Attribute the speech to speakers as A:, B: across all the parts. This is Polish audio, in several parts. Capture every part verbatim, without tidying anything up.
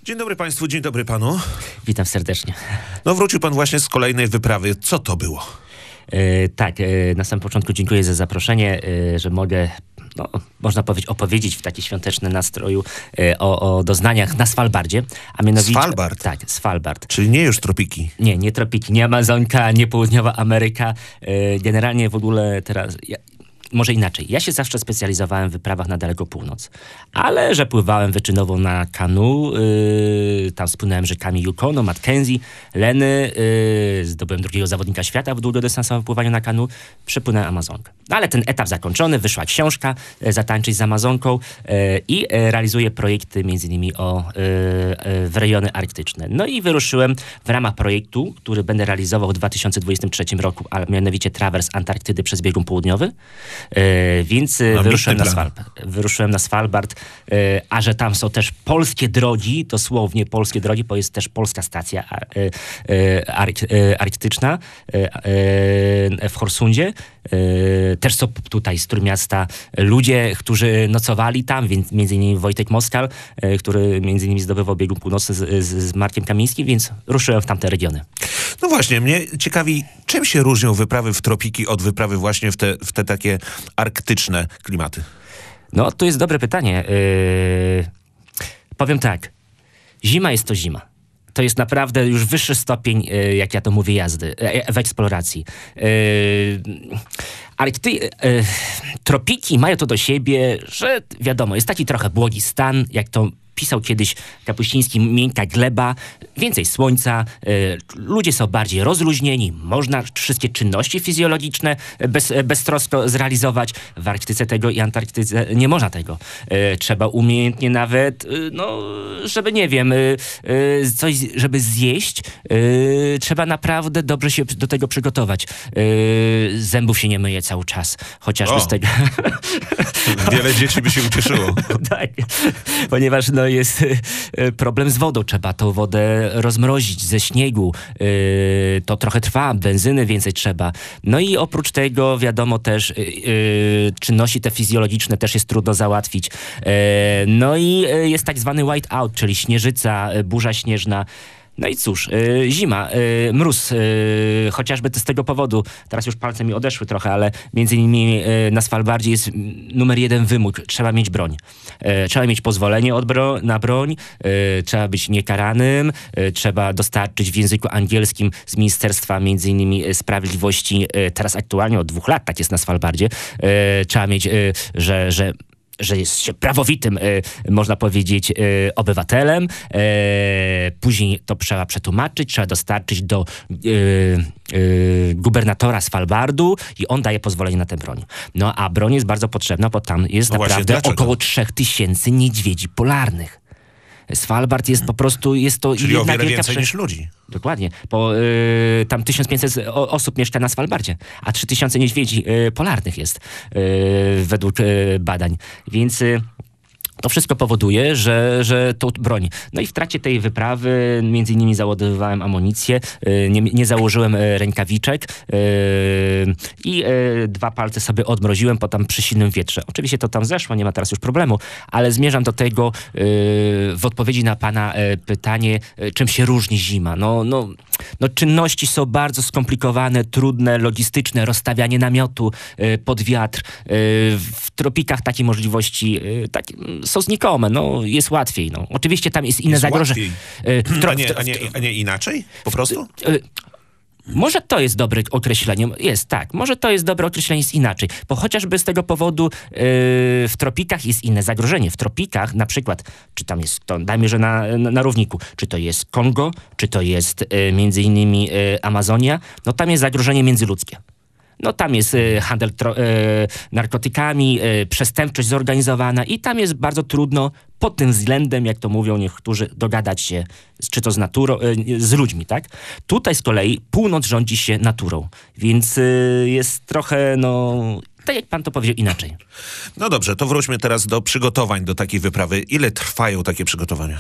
A: Dzień dobry państwu, dzień dobry panu.
B: Witam serdecznie.
A: No wrócił pan właśnie z kolejnej wyprawy. Co to było?
B: E, tak, e, na samym początku dziękuję za zaproszenie, e, że mogę, no, można powiedzieć, opowiedzieć w takim świątecznym nastroju e, o, o doznaniach na Svalbardzie. A mianowicie,
A: Svalbard?
B: Tak, Svalbard.
A: Czyli nie już tropiki?
B: Nie, nie tropiki, nie Amazonka, nie Południowa Ameryka. E, generalnie w ogóle teraz... Ja, Może inaczej. Ja się zawsze specjalizowałem w wyprawach na daleką północ. Ale że pływałem wyczynowo na kanu, yy, tam spłynąłem rzekami Yukonu, Mackenzie, Leny, yy, zdobyłem drugiego zawodnika świata w długodystansowym pływaniu na kanu, przepłynąłem Amazonkę. No ale ten etap zakończony, wyszła książka yy, Zatańczyć z Amazonką yy, i yy, realizuję projekty między innymi o, yy, yy, w rejony arktyczne. No i wyruszyłem w ramach projektu, który będę realizował w dwa tysiące dwudziestym trzecim roku, a mianowicie Trawers Antarktydy przez biegun południowy. Yy, więc wyruszyłem na, Svalbard, wyruszyłem na Svalbard, yy, a że tam są też polskie drogi, dosłownie polskie drogi, bo jest też polska stacja yy, yy, ark, yy, arktyczna yy, yy, w Horsundzie. Yy, też są tutaj z Trójmiasta ludzie, którzy nocowali tam, więc między innymi Wojtek Moskal, yy, który między innymi zdobywał biegun północny z, z, z Markiem Kamińskim, więc ruszyłem w tamte regiony.
A: No właśnie, mnie ciekawi, czym się różnią wyprawy w tropiki od wyprawy właśnie w te, w te takie arktyczne klimaty?
B: No, to jest dobre pytanie. Yy, powiem tak. Zima jest to zima. To jest naprawdę już wyższy stopień, yy, jak ja to mówię, jazdy, yy, w eksploracji. Yy, Arkty, yy, tropiki mają to do siebie, że wiadomo, jest taki trochę błogi stan, jak to pisał kiedyś Kapuściński, miękka gleba, więcej słońca, y, ludzie są bardziej rozluźnieni, można wszystkie czynności fizjologiczne bez, beztrosko zrealizować. W Arktyce tego i Antarktyce nie można tego. Y, trzeba umiejętnie nawet, y, no, żeby nie wiem, y, y, coś, żeby zjeść, y, trzeba naprawdę dobrze się do tego przygotować. Y, zębów się nie myje cały czas, chociażby
A: o.
B: z tego...
A: Wiele dzieci by się ucieszyło.
B: Tak, ponieważ no, jest problem z wodą. Trzeba tą wodę rozmrozić ze śniegu. Yy, to trochę trwa, benzyny więcej trzeba. No i oprócz tego wiadomo też yy, czynności te fizjologiczne też jest trudno załatwić. Yy, no i jest tak zwany white out, czyli śnieżyca, burza śnieżna. No i cóż, y, zima, y, mróz, y, chociażby to z tego powodu, teraz już palce mi odeszły trochę, ale między innymi y, na Svalbardzie jest numer jeden wymóg, trzeba mieć broń. Y, trzeba mieć pozwolenie od bro- na broń, y, trzeba być niekaranym, y, trzeba dostarczyć w języku angielskim z Ministerstwa między innymi Sprawiedliwości, y, teraz aktualnie od dwóch lat tak jest na Svalbardzie, y, trzeba mieć, y, że, że że jest się prawowitym, y, można powiedzieć, y, obywatelem. Y, później to trzeba przetłumaczyć, trzeba dostarczyć do y, y, gubernatora Svalbardu i on daje pozwolenie na tę broń. No a broń jest bardzo potrzebna, bo tam jest
A: no
B: naprawdę
A: właśnie,
B: około trzech tysięcy niedźwiedzi polarnych. Svalbard jest po prostu, jest to
A: Czyli
B: jedna
A: o wiele
B: wielka
A: więcej
B: prze...
A: niż ludzi.
B: Dokładnie, bo y, tam tysiąc pięćset osób mieszka na Svalbardzie, a trzy tysiące niedźwiedzi y, polarnych jest y, według y, badań, więc... Y, To wszystko powoduje, że, że tą broń. No i w trakcie tej wyprawy między innymi załadowywałem amunicję, nie, nie założyłem rękawiczek yy, i yy, dwa palce sobie odmroziłem po tam przy silnym wietrze. Oczywiście to tam zeszło, nie ma teraz już problemu, ale zmierzam do tego yy, w odpowiedzi na pana yy, pytanie, yy, czym się różni zima. No, no, no czynności są bardzo skomplikowane, trudne, logistyczne, rozstawianie namiotu yy, pod wiatr. Yy, w tropikach takie możliwości yy, tak, są znikome, no jest łatwiej. No. Oczywiście tam jest inne zagrożenie.
A: A nie, a, nie, a nie inaczej? Po prostu?
B: Może to jest dobre określenie. Jest, tak. Może to jest dobre określenie, jest inaczej. Bo chociażby z tego powodu yy, w tropikach jest inne zagrożenie. W tropikach na przykład, czy tam jest, to dajmy, że na, na, na równiku, czy to jest Kongo, czy to jest yy, między innymi yy, Amazonia, no tam jest zagrożenie międzyludzkie. No tam jest y, handel tro, y, narkotykami, y, przestępczość zorganizowana i tam jest bardzo trudno pod tym względem, jak to mówią niektórzy, dogadać się, czy to z naturą, y, z ludźmi, tak? Tutaj z kolei północ rządzi się naturą, więc y, jest trochę, no... Tak jak pan to powiedział, inaczej.
A: No dobrze, to wróćmy teraz do przygotowań do takiej wyprawy. Ile trwają takie przygotowania?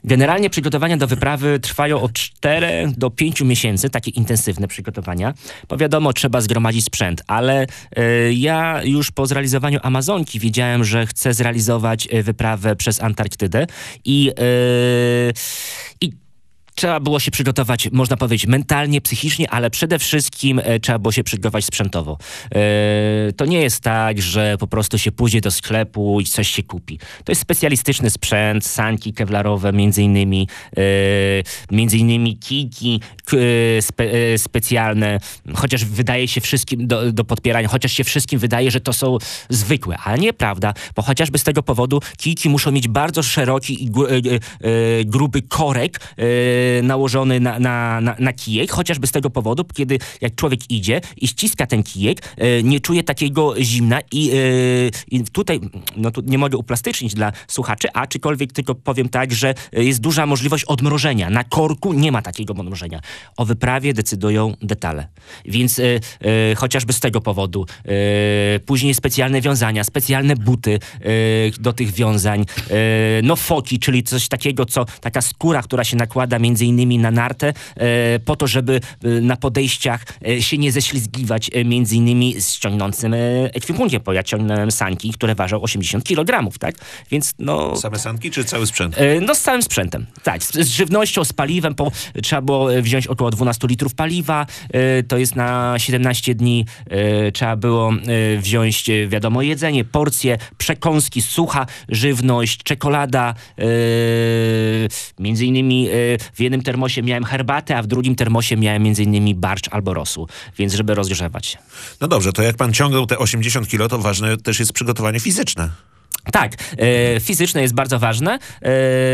B: Generalnie przygotowania do wyprawy trwają od czterech do pięciu miesięcy, takie intensywne przygotowania, bo wiadomo, trzeba zgromadzić sprzęt, ale y, ja już po zrealizowaniu Amazonki wiedziałem, że chcę zrealizować y, wyprawę przez Antarktydę i, y, i trzeba było się przygotować, można powiedzieć, mentalnie, psychicznie, ale przede wszystkim e, trzeba było się przygotować sprzętowo. E, to nie jest tak, że po prostu się pójdzie do sklepu i coś się kupi. To jest specjalistyczny sprzęt, sanki kevlarowe między innymi, e, między innymi kijki k, spe, e, specjalne, chociaż wydaje się wszystkim do, do podpierania, chociaż się wszystkim wydaje, że to są zwykłe, ale nieprawda, bo chociażby z tego powodu kijki muszą mieć bardzo szeroki i gru, e, e, gruby korek, e, nałożony na, na, na, na kijek, chociażby z tego powodu, kiedy jak człowiek idzie i ściska ten kijek, e, nie czuje takiego zimna i, e, i tutaj, no tu nie mogę uplastycznić dla słuchaczy, a czykolwiek tylko powiem tak, że jest duża możliwość odmrożenia. Na korku nie ma takiego odmrożenia. O wyprawie decydują detale. Więc e, e, chociażby z tego powodu. E, później specjalne wiązania, specjalne buty e, do tych wiązań, e, no foki, czyli coś takiego, co taka skóra, która się nakłada między innymi na nartę, e, po to, żeby e, na podejściach e, się nie ześlizgiwać e, między innymi z ciągnącym e, ekwipunkiem, bo ja ciągnąłem sanki, które ważą osiemdziesiąt kilogramów, tak? Więc no...
A: Same sanki czy cały sprzęt?
B: E, no z całym sprzętem, tak. Z, z żywnością, z paliwem, po, trzeba było wziąć około dwanaście litrów paliwa, e, to jest na siedemnaście dni, e, trzeba było e, wziąć, e, wiadomo, jedzenie, porcje, przekąski, sucha żywność, czekolada, e, między innymi e, w jednym termosie miałem herbatę, a w drugim termosie miałem między innymi barszcz albo rosół, więc żeby rozgrzewać się.
A: No dobrze, to jak pan ciągnął te osiemdziesiąt kilo, to ważne też jest przygotowanie fizyczne.
B: Tak, e, fizyczne jest bardzo ważne. E,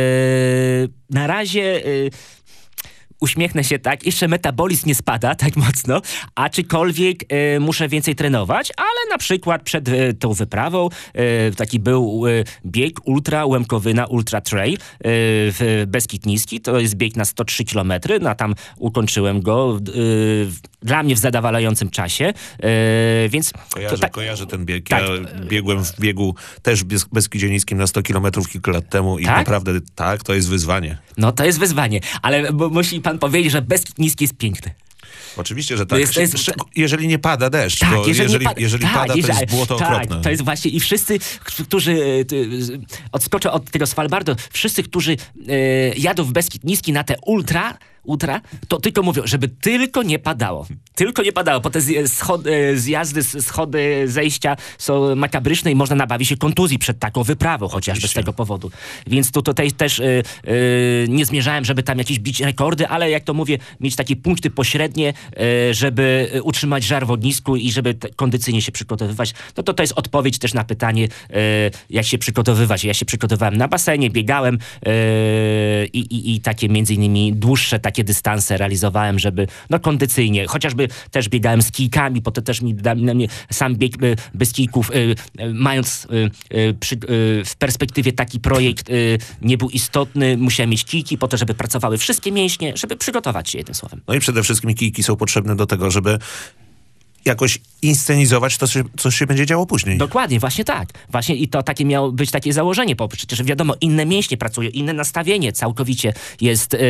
B: na razie... E, uśmiechnę się tak, jeszcze metabolizm nie spada tak mocno, aczkolwiek e, muszę więcej trenować, ale na przykład przed e, tą wyprawą e, taki był e, bieg ultra Łemkowyna Ultra Trail e, w Beskid Niski, to jest bieg na sto trzy kilometry, no tam ukończyłem go e, dla mnie w zadowalającym czasie, e, więc...
A: Kojarzę,
B: to tak,
A: kojarzę ten bieg.
B: Tak.
A: Ja biegłem w biegu też w Beskidzie Niskim na sto kilometrów kilka lat temu i
B: tak?
A: naprawdę tak, to jest wyzwanie.
B: No to jest wyzwanie, ale bo, musi pan powiedzieć, że Beskid Niski jest piękny.
A: Oczywiście, że tak.
B: Jest, to jest,
A: jeżeli nie pada deszcz,
B: tak,
A: bo
B: jeżeli,
A: jeżeli,
B: pada,
A: jeżeli
B: tak,
A: pada,
B: jeżeli,
A: to jest błoto
B: tak,
A: okropne.
B: To jest właśnie i wszyscy, którzy odskoczę od tego Svalbardu, wszyscy, którzy e, jadą w Beskid Niski na te ultra, ultra, to tylko mówią, żeby tylko nie padało. Tylko nie padało, bo te schody, zjazdy, schody, zejścia są makabryczne i można nabawić się kontuzji przed taką wyprawą, chociażby Oczywiście. z tego powodu. Więc tu tutaj też y, y, nie zmierzałem, żeby tam jakieś bić rekordy, ale jak to mówię, mieć takie punkty pośrednie, y, żeby utrzymać żar w ognisku i żeby te, kondycyjnie się przygotowywać. No to to jest odpowiedź też na pytanie, y, jak się przygotowywać. Ja się przygotowywałem na basenie, biegałem y, i, i, i takie między innymi dłuższe takie dystanse realizowałem, żeby no kondycyjnie, chociażby też biegałem z kijkami, bo to też mi, da, mi sam bieg y, bez kijków, y, y, mając y, y, przy, y, w perspektywie taki projekt y, nie był istotny, musiałem mieć kijki po to, żeby pracowały wszystkie mięśnie, żeby przygotować się jednym słowem.
A: No i przede wszystkim kijki są potrzebne do tego, żeby jakoś inscenizować to, co się będzie działo później.
B: Dokładnie, właśnie tak. Właśnie i to takie miało być takie założenie, bo przecież wiadomo, inne mięśnie pracują, inne nastawienie całkowicie jest yy,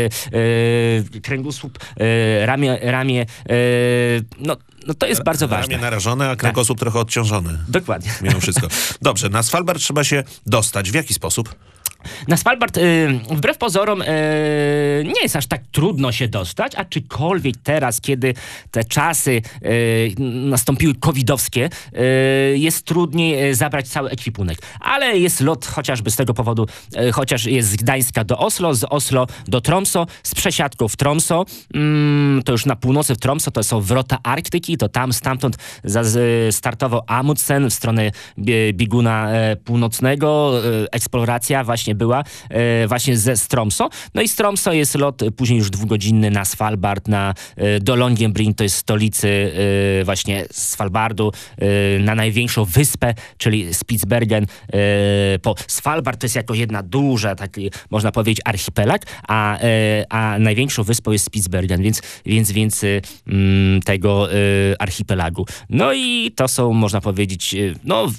B: yy, kręgosłup, yy, ramię, ramię yy, no, no to jest bardzo ważne.
A: Ramię narażone, a kręgosłup tak. trochę odciążony.
B: Dokładnie.
A: Mimo wszystko. Dobrze, na Svalbard trzeba się dostać. W jaki sposób?
B: Na Svalbard, y, wbrew pozorom, y, nie jest aż tak trudno się dostać, aczkolwiek teraz, kiedy te czasy y, nastąpiły covidowskie, y, jest trudniej y, zabrać cały ekwipunek. Ale jest lot chociażby z tego powodu, y, chociaż jest z Gdańska do Oslo, z Oslo do Tromso, z przesiadką w Tromso, mm, to już na północy w Tromso, to są wrota Arktyki, to tam stamtąd za, z, startował Amundsen w stronę bie, bieguna e, północnego, e, eksploracja właśnie była e, właśnie ze Stromso. No i z Tromso jest lot e, później już dwugodzinny na Svalbard, na, e, do Longyearbyen, to jest stolicy e, właśnie Svalbardu, e, na największą wyspę, czyli Spitsbergen. E, po Svalbard to jest jako jedna duża, taki można powiedzieć archipelag, a, e, a największą wyspą jest Spitsbergen, więc, więc, więc e, m, tego e, archipelagu. No i to są, można powiedzieć, e, no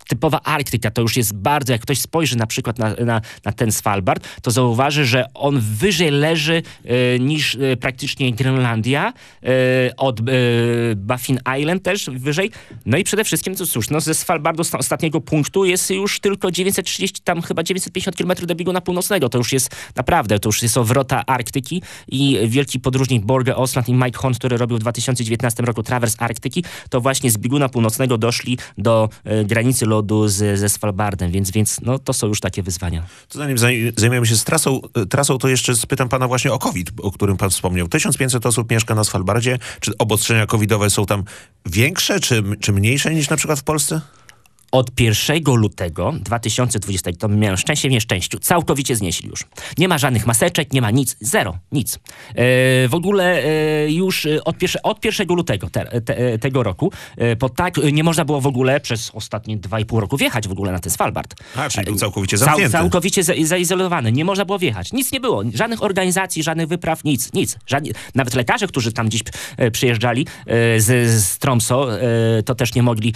B: typowa Arktyka. To już jest bardzo, jak ktoś spojrzy na przykład na, na, na ten Svalbard, to zauważy, że on wyżej leży e, niż e, praktycznie Grenlandia, e, od e, Baffin Island też wyżej. No i przede wszystkim, to cóż, no ze Svalbardu, z ostatniego punktu jest już tylko dziewięćset trzydzieści, tam chyba dziewięćset pięćdziesiąt kilometrów do bieguna północnego. To już jest naprawdę, to już jest wrota Arktyki i wielki podróżnik Borge Osland i Mike Hunt, który robił w dwa tysiące dziewiętnastym roku trawers Arktyki, to właśnie z bieguna północnego doszli do e, granicy lodu z, ze Svalbardem, więc, więc no, to są już takie wyzwania.
A: To zanim zajmiemy się z trasą, trasą, to jeszcze spytam pana właśnie o COVID, o którym pan wspomniał. tysiąc pięćset osób mieszka na Svalbardzie. Czy obostrzenia covidowe są tam większe, czy, czy mniejsze niż na przykład w Polsce?
B: Od pierwszego lutego dwa tysiące dwudziestego, to miałem szczęście w nieszczęściu, całkowicie znieśli już. Nie ma żadnych maseczek, nie ma nic, zero, nic. E, w ogóle e, już od, pierwsze, od pierwszego lutego te, te, tego roku, e, po tak nie można było w ogóle przez ostatnie dwa i pół roku wjechać w ogóle na ten Svalbard.
A: A, czyli był całkowicie zamknięty.
B: Cał, całkowicie za, zaizolowany, nie można było wjechać. Nic nie było, żadnych organizacji, żadnych wypraw, nic, nic. Żadni, nawet lekarze, którzy tam gdzieś e, przyjeżdżali e, z, z Tromsø, e, to też nie mogli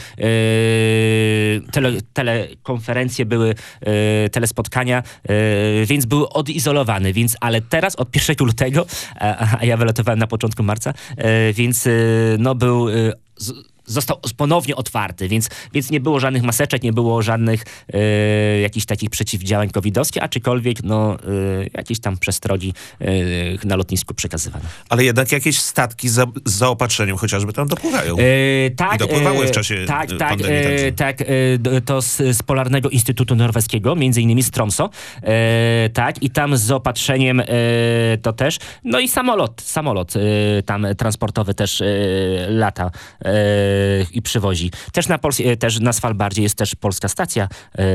B: e, Tele, telekonferencje były, e, telespotkania, e, więc był odizolowany, więc, ale teraz od pierwszego lutego, a, a ja wylatowałem na początku marca, e, więc e, no był e, z, został ponownie otwarty, więc, więc nie było żadnych maseczek, nie było żadnych e, jakichś takich przeciwdziałań covidowskich, aczkolwiek no, e, jakieś tam przestrogi e, na lotnisku przekazywane.
A: Ale jednak jakieś statki za, z zaopatrzeniem chociażby tam dopływają. E,
B: tak,
A: I dopływały w czasie
B: e, tak,
A: pandemii.
B: E, tak, e, to z, z Polarnego Instytutu Norweskiego, między innymi z Tromsø. E, tak, i tam z zaopatrzeniem e, to też. No i samolot, samolot e, tam transportowy też e, lata e, i przywozi. Też na, Pols- też na Svalbardzie jest też polska stacja e,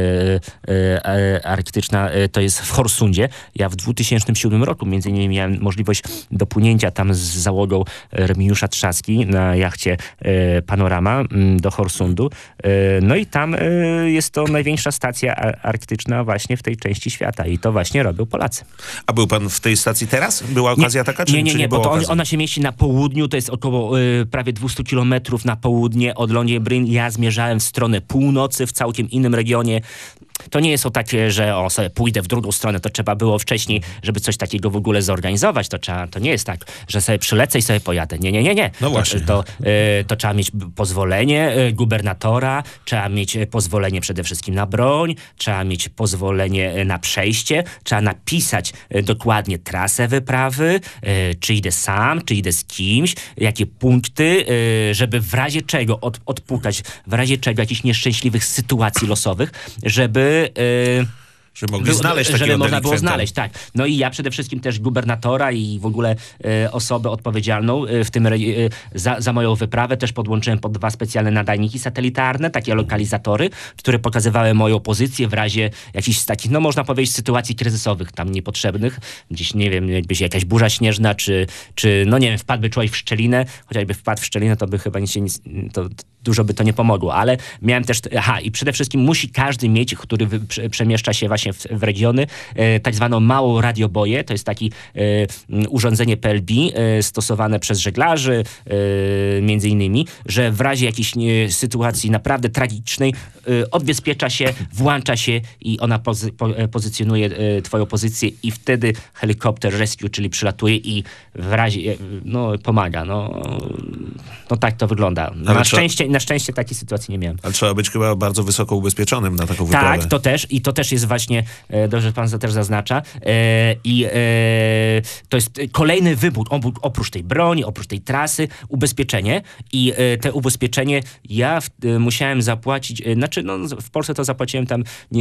B: e, arktyczna, e, to jest w Horsundzie. Ja w dwa tysiące siódmym roku między innymi miałem możliwość dopłynięcia tam z załogą Remigiusza Trzaski na jachcie e, Panorama m, do Horsundu. E, no i tam e, jest to największa stacja arktyczna właśnie w tej części świata i to właśnie robią Polacy.
A: A był pan w tej stacji teraz? Była okazja
B: nie,
A: taka? Czy
B: nie, nie,
A: czy
B: nie,
A: nie
B: bo to on,
A: okazji?
B: ona się mieści na południu, to jest około y, prawie dwieście kilometrów na południe od Longyearbyen. Ja zmierzałem w stronę północy, w całkiem innym regionie. To nie jest o takie, że o, sobie pójdę w drugą stronę, to trzeba było wcześniej, żeby coś takiego w ogóle zorganizować. To, trzeba, to nie jest tak, że sobie przylecę i sobie pojadę. Nie, nie, nie, nie.
A: No właśnie.
B: To, to, y, to trzeba mieć pozwolenie y, gubernatora, trzeba mieć pozwolenie przede wszystkim na broń, trzeba mieć pozwolenie na przejście, trzeba napisać y, dokładnie trasę wyprawy, y, czy idę sam, czy idę z kimś, jakie punkty, y, żeby w razie czego od, odpukać, w razie czego jakichś nieszczęśliwych sytuacji losowych, żeby Yy,
A: Żeby mogli znaleźć takiego
B: żeby można było
A: delikwenta.
B: znaleźć, tak. No i ja przede wszystkim też gubernatora i w ogóle e, osobę odpowiedzialną e, w tym e, za, za moją wyprawę też podłączyłem pod dwa specjalne nadajniki satelitarne, takie lokalizatory, które pokazywały moją pozycję w razie jakichś takich, no można powiedzieć, sytuacji kryzysowych, tam niepotrzebnych. Gdzieś, nie wiem, jakby się jakaś burza śnieżna, czy, czy no nie wiem, wpadłby człowiek w szczelinę, chociażby wpadł w szczelinę, to by chyba nic się nic, to, dużo by to nie pomogło, ale miałem też, aha, i przede wszystkim musi każdy mieć, który wy, prze, przemieszcza się właśnie w, w regiony, e, tak zwaną małą radioboję, to jest takie e, urządzenie P L B e, stosowane przez żeglarzy, e, między innymi, że w razie jakiejś e, sytuacji naprawdę tragicznej e, odbezpiecza się, włącza się i ona pozy, po, e, pozycjonuje e, twoją pozycję i wtedy helikopter rescue, czyli przylatuje i w razie, e, no pomaga, no, no tak to wygląda. Na szczęście, na szczęście takiej sytuacji nie miałem.
A: Ale trzeba być chyba bardzo wysoko ubezpieczonym na taką wyprawę.
B: Tak, to też i to też jest właśnie, e, dobrze pan też zaznacza, e, i e, to jest kolejny wybór, oprócz tej broni, oprócz tej trasy, ubezpieczenie i e, te ubezpieczenie ja w, e, musiałem zapłacić, e, znaczy no w Polsce to zapłaciłem tam e,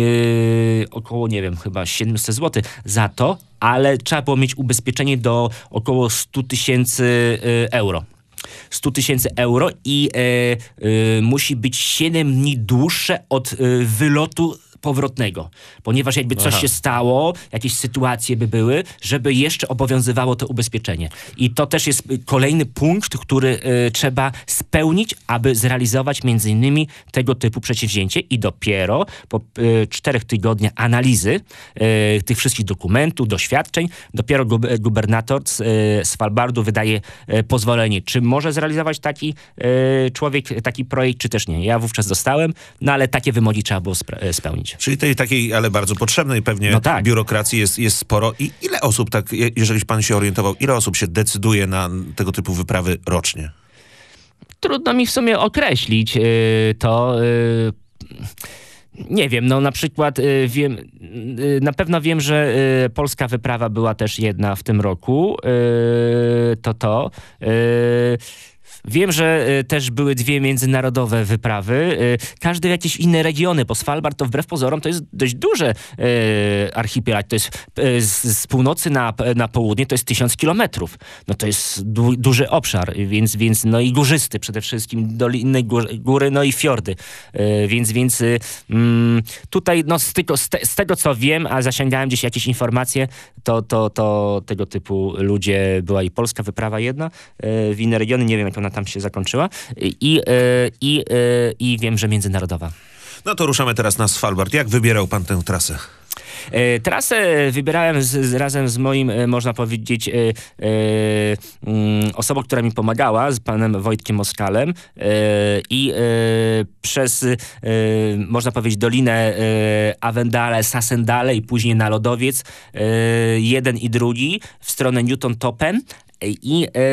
B: około, nie wiem, chyba siedemset złotych za to, ale trzeba było mieć ubezpieczenie do około sto tysięcy euro. sto tysięcy euro i e, e, musi być siedem dni dłuższe od e, wylotu powrotnego, ponieważ jakby coś
A: Aha.
B: się stało, jakieś sytuacje by były, żeby jeszcze obowiązywało to ubezpieczenie. I to też jest kolejny punkt, który y, trzeba spełnić, aby zrealizować między innymi tego typu przedsięwzięcie i dopiero po y, czterech tygodniach analizy y, tych wszystkich dokumentów, doświadczeń, dopiero gub- gubernator z y, Svalbardu wydaje y, pozwolenie, czy może zrealizować taki y, człowiek, taki projekt, czy też nie. Ja wówczas dostałem, no ale takie wymogi trzeba było spra- spełnić.
A: Czyli tej takiej, ale bardzo potrzebnej pewnie
B: No tak.
A: biurokracji jest, jest sporo. I ile osób, tak, je- jeżeli pan się orientował, ile osób się decyduje na tego typu wyprawy rocznie?
B: Trudno mi w sumie określić yy, to. Yy, nie wiem, no na przykład yy, wiem, yy, na pewno wiem, że yy, polska wyprawa była też jedna w tym roku. Yy, to to. Yy, Wiem, że y, też były dwie międzynarodowe wyprawy, y, każdy w jakieś inne regiony, bo Svalbard to wbrew pozorom to jest dość duży y, archipelag, to jest y, z, z północy na, na południe to jest tysiąc kilometrów, no to jest du, duży obszar, więc, więc no i górzysty przede wszystkim, doliny, góry, góry no i fiordy, y, więc, więc y, mm, tutaj no z, tylko, z, te, z tego co wiem, a zasięgałem gdzieś jakieś informacje, to, to, to tego typu ludzie, była i polska wyprawa jedna, y, w inne regiony, nie wiem jak ona tam się zakończyła i, y, i, y, i wiem, że międzynarodowa.
A: No to ruszamy teraz na Svalbard. Jak wybierał pan tę trasę?
B: E, Trasę wybierałem z, z, razem z moim, e, można powiedzieć, e, e, mm, osobą, która mi pomagała, z panem Wojtkiem Moskalem e, i e, przez, e, można powiedzieć, Dolinę e, Avendale, Sassendale i później na lodowiec, e, jeden i drugi, w stronę Newton Topen i e,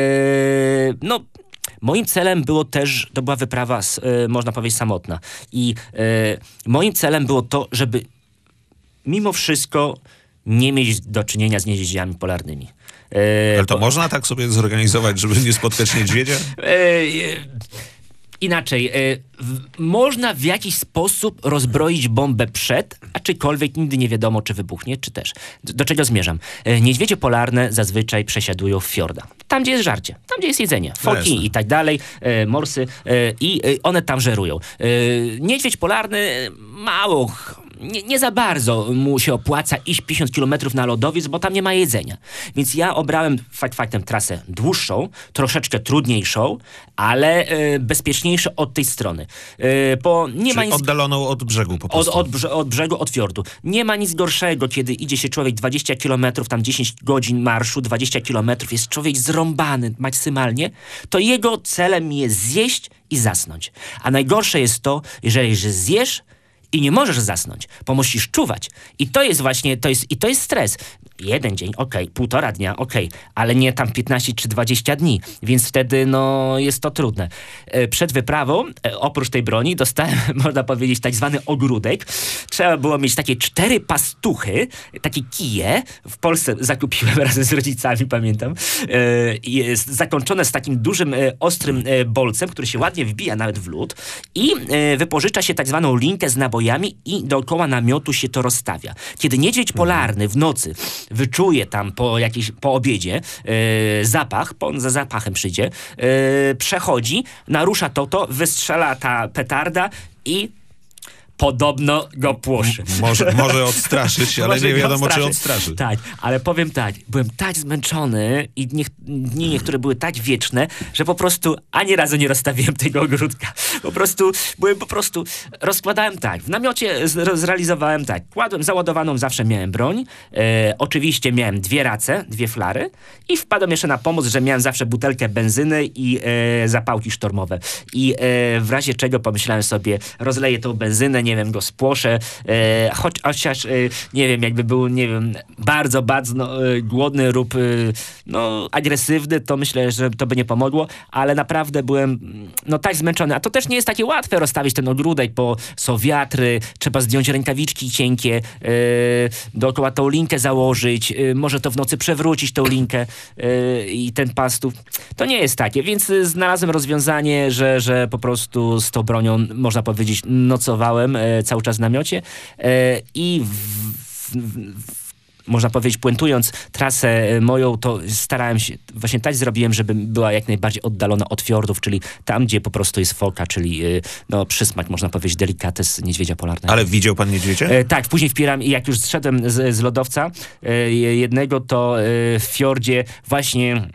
B: no moim celem było też, to była wyprawa, e, można powiedzieć, samotna i e, moim celem było to, żeby mimo wszystko nie mieć do czynienia z niedźwiedziami polarnymi. E,
A: Ale to
B: bo,
A: można tak sobie zorganizować, żeby nie spotkać niedźwiedzia?
B: e, e, inaczej, e, w, można w jakiś sposób rozbroić bombę przed, aczkolwiek nigdy nie wiadomo, czy wybuchnie, czy też. Do, do czego zmierzam? E, niedźwiedzie polarne zazwyczaj przesiadują w fiordach. Tam, gdzie jest żarcie, tam, gdzie jest jedzenie. Foki
A: Jasne.
B: i tak dalej, e, morsy e, i e, one tam żerują. E, niedźwiedź polarny mało... Nie, nie za bardzo mu się opłaca iść pięćdziesiąt kilometrów na lodowiec, bo tam nie ma jedzenia. Więc ja obrałem fakt faktem trasę dłuższą, troszeczkę trudniejszą, ale e, bezpieczniejszą od tej strony. E, bo nie
A: Czyli
B: ma nic...
A: oddaloną od brzegu po
B: Od,
A: prostu.
B: od, brze- od brzegu, od fiordu. Nie ma nic gorszego, kiedy idzie się człowiek dwadzieścia kilometrów, tam dziesięć godzin marszu, dwadzieścia kilometrów, jest człowiek zrąbany maksymalnie, to jego celem jest zjeść i zasnąć. A najgorsze jest to, jeżeli że zjesz i nie możesz zasnąć, bo musisz czuwać. I to jest właśnie, to jest, i to jest stres. Jeden dzień, okej, okay, półtora dnia, okej, okay, ale nie tam piętnaście czy dwadzieścia dni, więc wtedy no jest to trudne. E, przed wyprawą, e, oprócz tej broni, dostałem, można powiedzieć, tak zwany ogródek. Trzeba było mieć takie cztery pastuchy, takie kije. W Polsce zakupiłem razem z rodzicami, pamiętam. E, jest zakończone z takim dużym, e, ostrym e, bolcem, który się ładnie wbija nawet w lód i e, wypożycza się tak zwaną linkę z nabojami i dookoła namiotu się to rozstawia. Kiedy niedźwiedź polarny w nocy wyczuje tam po jakiejś, po obiedzie e, zapach, po, za zapachem przyjdzie, e, przechodzi, narusza to, to, wystrzela ta petarda i podobno go płoszy.
A: Może, może odstraszyć, ale
B: Może
A: nie
B: go
A: wiadomo, czy
B: odstraszy.
A: odstraszy.
B: Tak, ale powiem tak, byłem tak zmęczony i niech, dni niektóre były tak wieczne, że po prostu ani razu nie rozstawiłem tego ogródka. Po prostu, byłem po prostu, rozkładałem tak, w namiocie z, zrealizowałem tak, kładłem załadowaną, zawsze miałem broń, e, oczywiście miałem dwie race, dwie flary i wpadłem jeszcze na pomoc, że miałem zawsze butelkę benzyny i e, zapałki sztormowe. I e, w razie czego pomyślałem sobie, rozleję tą benzynę, nie wiem, go spłoszę, e, choć, chociaż, e, nie wiem, jakby był, nie wiem, bardzo, bardzo no, e, głodny lub e, no, agresywny, to myślę, że to by nie pomogło, ale naprawdę byłem, no, tak zmęczony. A to też nie jest takie łatwe rozstawić ten ogródek, bo są wiatry, trzeba zdjąć rękawiczki cienkie, e, dookoła tą linkę założyć, e, może to w nocy przewrócić tą linkę e, i ten pastów. To nie jest takie, więc e, znalazłem rozwiązanie, że, że po prostu z tą bronią, można powiedzieć, nocowałem e, cały czas w namiocie e, i w, w, w, można powiedzieć, puentując trasę moją, to starałem się, właśnie tak zrobiłem, żeby była jak najbardziej oddalona od fiordów, czyli tam, gdzie po prostu jest foka, czyli no przysmak, można powiedzieć, delikates niedźwiedzia polarnego.
A: Ale widział pan niedźwiedzia?
B: E, tak, później w piramie, jak już zszedłem z, z lodowca e, jednego, to e, w fiordzie właśnie...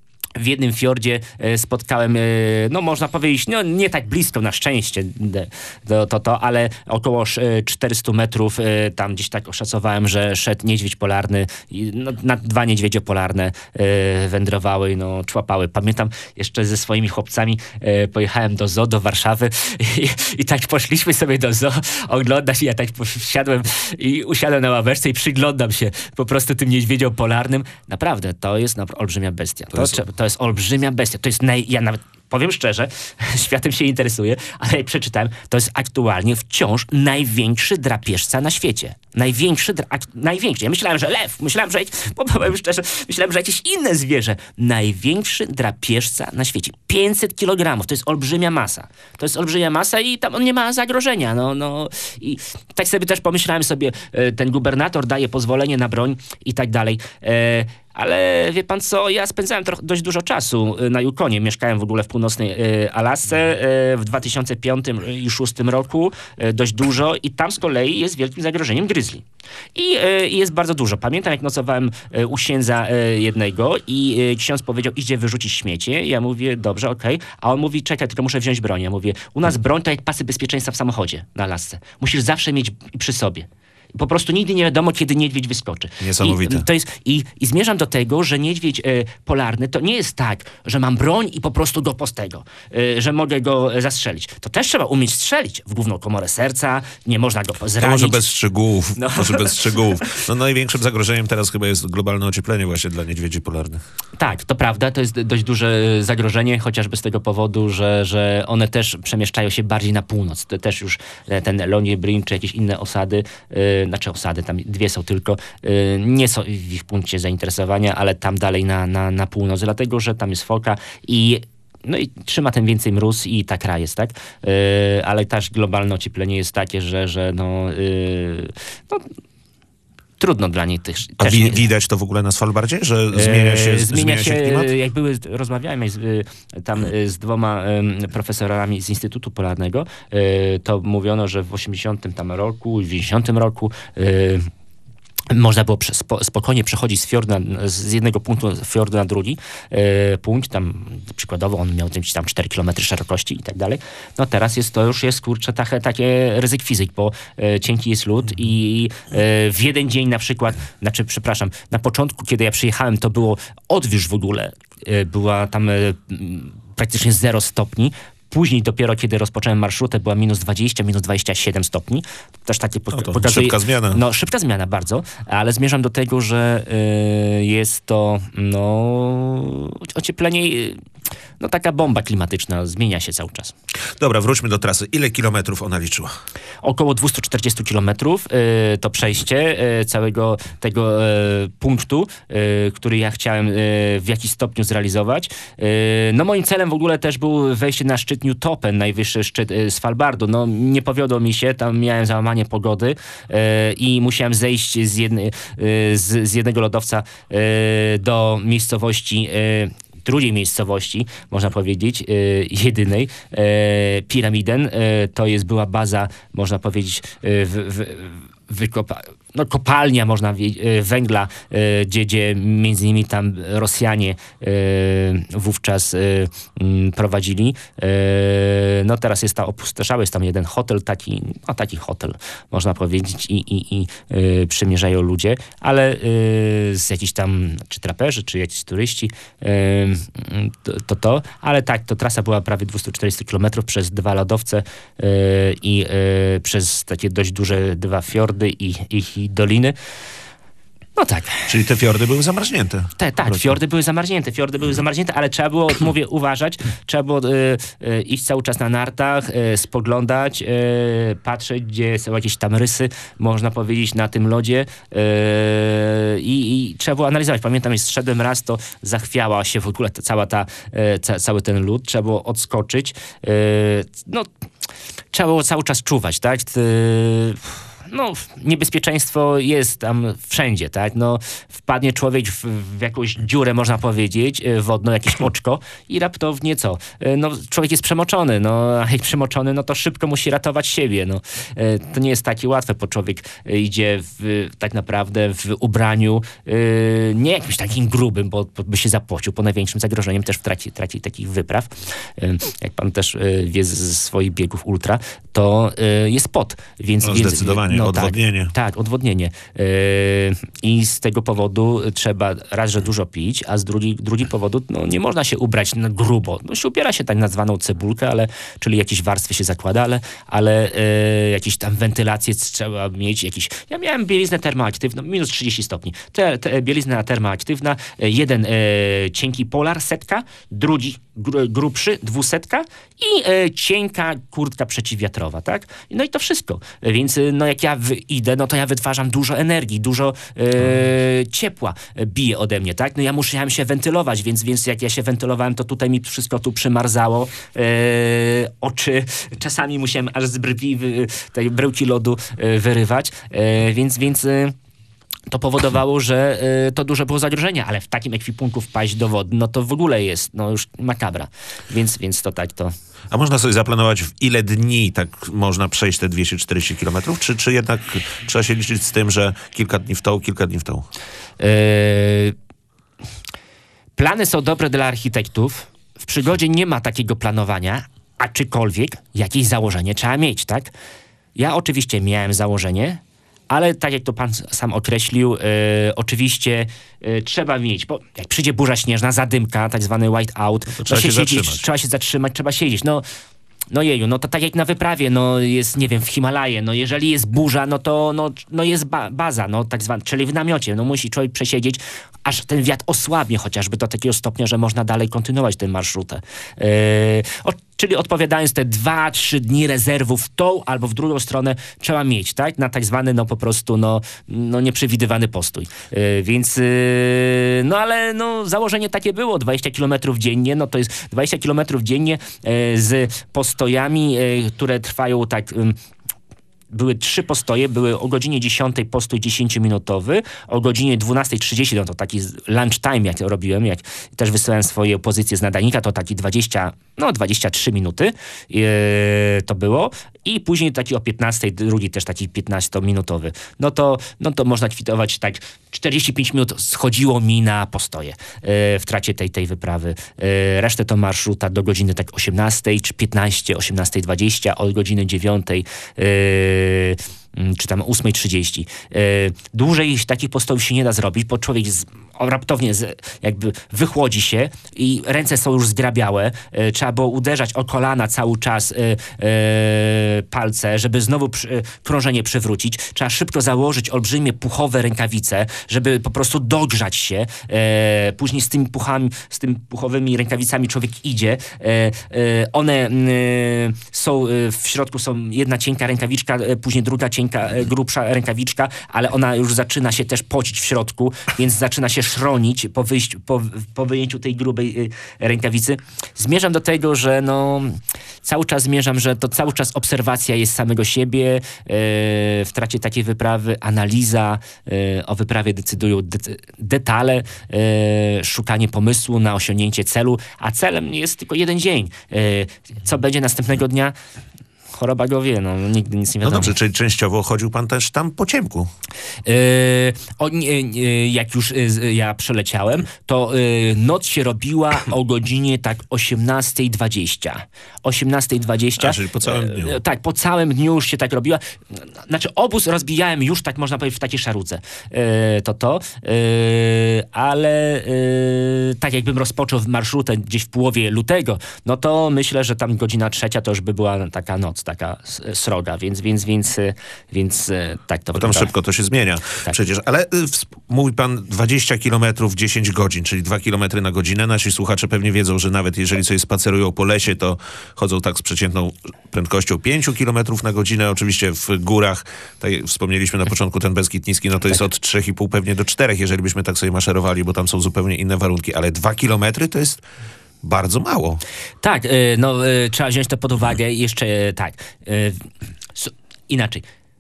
B: W jednym fiordzie e, spotkałem, e, no można powiedzieć, no nie tak blisko na szczęście de, to, to, to, ale około e, czterysta metrów e, tam gdzieś tak oszacowałem, że szedł niedźwiedź polarny, i, no, na, dwa niedźwiedzie polarne e, wędrowały i no człapały. Pamiętam jeszcze ze swoimi chłopcami e, pojechałem do zoo, do Warszawy i, i tak poszliśmy sobie do zoo oglądać i ja tak wsiadłem i usiadłem na ławeczce i przyglądam się po prostu tym niedźwiedziom polarnym. Naprawdę, to jest naprawdę olbrzymia bestia. To, to jest... To jest olbrzymia bestia. To jest naj... Ja nawet powiem szczerze, światem się interesuję, ale jak przeczytałem, to jest aktualnie wciąż największy drapieżca na świecie. Największy, dra... największy. Ja myślałem, że lew, myślałem, że powiem szczerze, myślałem, że jakieś inne zwierzę. Największy drapieżca na świecie. pięćset kilogramów. To jest olbrzymia masa. To jest olbrzymia masa i tam on nie ma zagrożenia. No, no. I tak sobie też pomyślałem sobie, ten gubernator daje pozwolenie na broń i tak dalej. E, Ale wie pan co, ja spędzałem trochę, dość dużo czasu na Yukonie. Mieszkałem w ogóle w północnej e, Alasce e, w dwa tysiące piątym i dwa tysiące szóstym roku. E, dość dużo i tam z kolei jest wielkim zagrożeniem gryzli. I e, jest bardzo dużo. Pamiętam, jak nocowałem e, u księdza e, jednego i e, ksiądz powiedział, idzie wyrzucić śmiecie. Ja mówię, dobrze, okej. Okay. A on mówi, czekaj, tylko muszę wziąć broń. Ja mówię, u nas broń to jak pasy bezpieczeństwa w samochodzie na Alasce. Musisz zawsze mieć przy sobie. Po prostu nigdy nie wiadomo, kiedy niedźwiedź wyskoczy.
A: Niesamowite.
B: I, to jest, i, i zmierzam do tego, że niedźwiedź e, polarny to nie jest tak, że mam broń i po prostu go postego, e, że mogę go zastrzelić. To też trzeba umieć strzelić w główną komorę serca, nie można go zranić.
A: To może bez szczegółów.
B: No.
A: Może bez szczegółów. No, największym zagrożeniem teraz chyba jest globalne ocieplenie właśnie dla niedźwiedzi polarnych.
B: Tak, to prawda, to jest dość duże zagrożenie, chociażby z tego powodu, że, że one też przemieszczają się bardziej na północ. To też już ten Lonie Brin czy jakieś inne osady, yy, znaczy osady, tam dwie są tylko, yy, nie są w ich punkcie zainteresowania, ale tam dalej na, na, na północ, dlatego, że tam jest foka i no i trzyma ten więcej mróz i ta kraj jest, tak? Yy, ale też globalne ocieplenie jest takie, że, że no, yy, no trudno dla niej też.
A: A
B: też
A: wi-
B: nie...
A: widać to w ogóle na Svalbardzie, że zmienia się,
B: e,
A: zmienia
B: zmienia
A: się,
B: się
A: klimat?
B: Jak były, rozmawiałem z, tam z dwoma profesorami z Instytutu Polarnego, to mówiono, że w osiemdziesiątym tam roku, w dziewięćdziesiątym roku można było spo, spokojnie przechodzić z fiordu na, z jednego punktu fiordu na drugi e, punkt, tam przykładowo on miał gdzieś tam cztery kilometry szerokości i tak dalej. No teraz jest to już jest, kurczę, takie, takie ryzyk fizyk, bo e, cienki jest lód i e, w jeden dzień na przykład, znaczy przepraszam, na początku, kiedy ja przyjechałem, to było odwilż w ogóle, e, była tam e, praktycznie zero stopni. Później dopiero, kiedy rozpocząłem marszrutę, była minus dwadzieścia, minus dwadzieścia siedem stopni. To też takie
A: no to
B: pokazuje...
A: Szybka zmiana.
B: No, szybka zmiana bardzo, ale zmierzam do tego, że y, jest to no, ocieplenie, y, no taka bomba klimatyczna, zmienia się cały czas.
A: Dobra, wróćmy do trasy. Ile kilometrów ona liczyła?
B: Około dwieście czterdzieści kilometrów y, to przejście y, całego tego y, punktu, y, który ja chciałem y, w jakiś stopniu zrealizować. Y, no moim celem w ogóle też było wejście na szczyt Newtopen, najwyższy szczyt y, Svalbardu. No nie powiodło mi się, tam miałem załamanie pogody y, i musiałem zejść z, jedny, y, z, z jednego lodowca y, do miejscowości y, drugiej miejscowości, można powiedzieć, yy, jedynej, yy, Piramiden. Yy, to jest, była baza, można powiedzieć, yy, w, w, wykopa... No, kopalnia, można wiedzieć, węgla, y, gdzie, gdzie między innymi tam Rosjanie y, wówczas y, y, prowadzili. Y, no teraz jest ta opustoszały, jest tam jeden hotel, taki, no taki hotel, można powiedzieć, i, i, i y, przymierzają ludzie, ale y, z jakichś tam, czy traperzy, czy jakiś turyści, y, to, to to, ale tak, to trasa była prawie dwieście czterdzieści kilometrów przez dwa lodowce y, i y, przez takie dość duże dwa fiordy i, i i doliny. No tak.
A: Czyli te fiordy były zamarznięte.
B: Te, tak, fiordy były zamarznięte, fiordy były zamarznięte, ale trzeba było, mówię, uważać, trzeba było y, y, iść cały czas na nartach, y, spoglądać, y, patrzeć, gdzie są jakieś tam rysy, można powiedzieć, na tym lodzie y, i, i trzeba było analizować. Pamiętam, jak zszedłem raz, to zachwiała się w ogóle ta, cała ta, y, ca, cały ten lód, trzeba było odskoczyć. Y, no, trzeba było cały czas czuwać, tak? Y, no, niebezpieczeństwo jest tam wszędzie, tak? No, wpadnie człowiek w, w jakąś dziurę, można powiedzieć, wodną, jakieś moczko i raptownie co? No, człowiek jest przemoczony, no, a jak przemoczony, no to szybko musi ratować siebie, no. To nie jest takie łatwe, bo człowiek idzie w, tak naprawdę w ubraniu nie jakimś takim grubym, bo, bo by się zapłocił, po największym zagrożeniem też w trakcie, trakcie takich wypraw. Jak pan też wie z swoich biegów ultra, to jest pot. Więc,
A: no,
B: więc,
A: zdecydowanie, no, odwodnienie.
B: Tak, tak odwodnienie. Yy, I z tego powodu trzeba raz, że dużo pić, a z drugi, drugi powodu no, nie można się ubrać na grubo. No, się ubiera się tak nazwaną cebulkę, ale, czyli jakieś warstwy się zakłada, ale, ale yy, jakieś tam wentylacje trzeba mieć. Jakieś... Ja miałem bieliznę termoaktywną, minus trzydzieści stopni. Te, te, bielizna termoaktywna, jeden yy, cienki polar, setka, drugi gr, grubszy, dwusetka i yy, cienka kurtka przeciwwiatrowa, tak? No i to wszystko. Więc no jak ja w, idę, no to ja wytwarzam dużo energii, dużo e, ciepła bije ode mnie, tak? No ja musiałem się wentylować, więc, więc jak ja się wentylowałem, to tutaj mi wszystko tu przymarzało. E, oczy, czasami musiałem aż z brwi, wy, tej bryłki lodu e, wyrywać, e, więc, więc e, to powodowało, że y, to duże było zagrożenie, ale w takim ekwipunku wpaść do wody, no to w ogóle jest, no już makabra. Więc, więc to tak to...
A: A można sobie zaplanować, w ile dni tak można przejść te dwieście czterdzieści kilometrów? Czy, czy jednak trzeba się liczyć z tym, że kilka dni w tą, kilka dni w tą?
B: Yy... Plany są dobre dla architektów. W przygodzie nie ma takiego planowania, aczkolwiek jakieś założenie trzeba mieć, tak? Ja oczywiście miałem założenie, ale tak jak to pan sam określił, e, oczywiście e, trzeba mieć, bo jak przyjdzie burza śnieżna, zadymka, tak zwany white out,
A: to trzeba się
B: siedzieć,
A: zatrzymać.
B: trzeba się zatrzymać, trzeba siedzieć. No, no jeju, no to tak jak na wyprawie, no jest, nie wiem, w Himalaje, no jeżeli jest burza, no to no, no jest ba- baza, no tak zwana, czyli w namiocie, no musi człowiek przesiedzieć, aż ten wiatr osłabnie chociażby do takiego stopnia, że można dalej kontynuować tę marszrutę. Yy, o, czyli odpowiadając, te dwa, trzy dni rezerwu w tą albo w drugą stronę trzeba mieć, tak? Na tak zwany, no po prostu, no, no nieprzewidywany postój. Yy, więc, yy, no ale no założenie takie było, dwadzieścia kilometrów dziennie, no to jest dwadzieścia kilometrów dziennie yy, z postojami, yy, które trwają tak... Yy, Były trzy postoje, były o godzinie dziesiątej postój dziesięciominutowy, o godzinie dwunastej trzydzieści, no to taki lunch time, jak robiłem, jak też wysyłałem swoje pozycje z nadajnika, to taki dwadzieścia, no dwadzieścia trzy minuty yy, to było i później taki o piętnastej, drugi też taki piętnastominutowy. No to, no to można kwitować tak, czterdzieści pięć minut schodziło mi na postoje yy, w trakcie tej, tej wyprawy. Yy, resztę to marszruta do godziny tak osiemnastej czy piętnaście, osiemnastej dwadzieścia, od godziny dziewiątej yy, czy tam ósmej trzydzieści. Dłużej takich postojów się nie da zrobić, bo człowiek z, raptownie z, jakby wychłodzi się i ręce są już zgrabiałe. Trzeba było uderzać o kolana cały czas e, e, palce, żeby znowu przy, krążenie przywrócić. Trzeba szybko założyć olbrzymie puchowe rękawice, żeby po prostu dogrzać się. E, później z tymi puchami, z tymi puchowymi rękawicami człowiek idzie. E, e, one e, są, e, w środku są jedna cienka rękawiczka, e, później druga cienka, e, grubsza rękawiczka, ale ona już zaczyna się też pocić w środku, więc zaczyna się szronić po, wyjściu, po, po wyjęciu tej grubej y, rękawicy. Zmierzam do tego, że no cały czas zmierzam, że to cały czas obserwacja jest samego siebie. Y, w trakcie takiej wyprawy analiza, y, o wyprawie decydują de- detale, y, szukanie pomysłu na osiągnięcie celu, a celem jest tylko jeden dzień. Y, co będzie następnego dnia? Choroba go wie, no nigdy nic nie wiadomo.
A: No dobrze, czyli częściowo chodził pan też tam po ciemku?
B: Yy, o, yy, jak już yy, ja przeleciałem, to yy, noc się robiła o godzinie tak osiemnastej dwadzieścia. osiemnastej dwadzieścia.
A: A, czyli po całym dniu.
B: Yy, tak, po całym dniu już się tak robiła. Znaczy obóz rozbijałem już, tak można powiedzieć, w takiej szarudze. Yy, to to. Yy, ale yy, tak jakbym rozpoczął marszrutę gdzieś w połowie lutego, no to myślę, że tam godzina trzecia to już by była taka noc, taka sroga, więc, więc, więc, więc tak to
A: Bo tam
B: wygląda.
A: szybko to się zmienia
B: Tak.
A: przecież. Ale y, ws- mówi pan dwadzieścia kilometrów, dziesięć godzin, czyli dwa kilometry na godzinę. Nasi słuchacze pewnie wiedzą, że nawet jeżeli sobie spacerują po lesie, to chodzą tak z przeciętną prędkością pięć kilometrów na godzinę. Oczywiście w górach, tak jak wspomnieliśmy na początku, ten Beskid Niski, no to jest od trzech i pół pewnie do czterech, jeżeli byśmy tak sobie maszerowali, bo tam są zupełnie inne warunki. Ale dwa kilometry to jest bardzo mało.
B: Tak, y, no y, trzeba wziąć to pod uwagę. Jeszcze y, tak, y, s- inaczej.